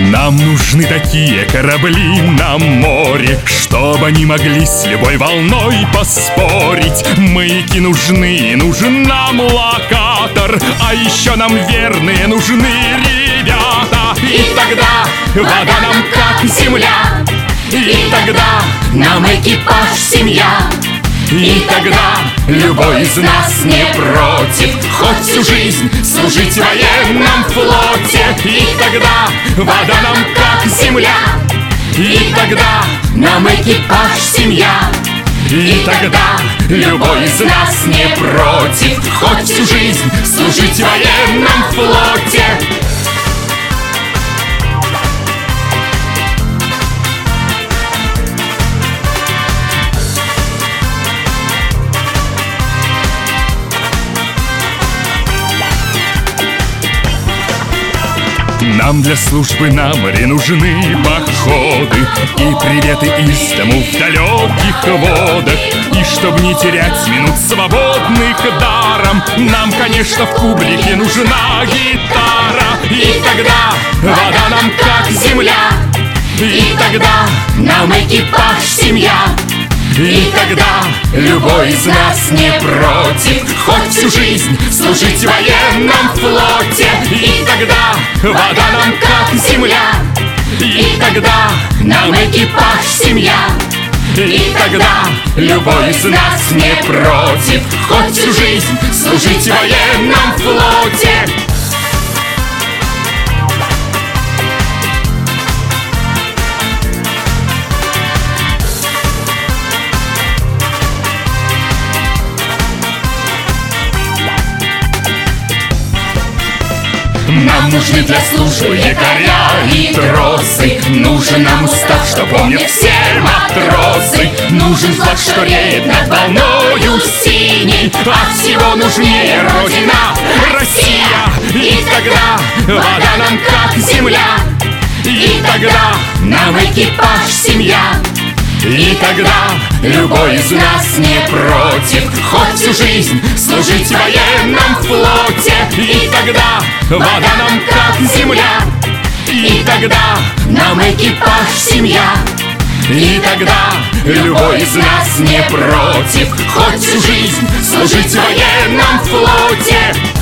Нам нужны такие корабли на море, чтобы они могли с любой волной поспорить. Маяки нужны, нужен нам локатор, а еще нам верные нужны ребята. И тогда вода нам как земля, и тогда нам экипаж семья. И тогда любой из нас не против хоть всю жизнь служить в военном флоте. И тогда вода нам как земля, и тогда нам экипаж семья. И тогда любой из нас не против хоть всю жизнь служить в военном флоте. Нам для службы на море нужны походы и приветы из дому в далеких водах. И чтоб не терять минут свободных даром, нам, конечно, в кубрике нужна гитара. И тогда вода нам как земля, и тогда нам экипаж семья. И тогда любой из нас не против хоть всю жизнь служить в военном флоте. И тогда вода нам как земля, и тогда нам экипаж семья. И тогда любой из нас не против хоть всю жизнь служить в военном флоте. Нам нужны для службы якоря и тросы. Нужен нам устав, что помнят все матросы. Нужен флаг, что реет над волною синей. А всего нужнее Родина, Россия. И тогда вода нам как земля, и тогда нам экипаж семья. И тогда любой из нас не против хоть всю жизнь служить в военном флоте. И тогда вода нам как земля, и тогда нам экипаж семья. И тогда любой из нас не против хоть всю жизнь служить в военном флоте.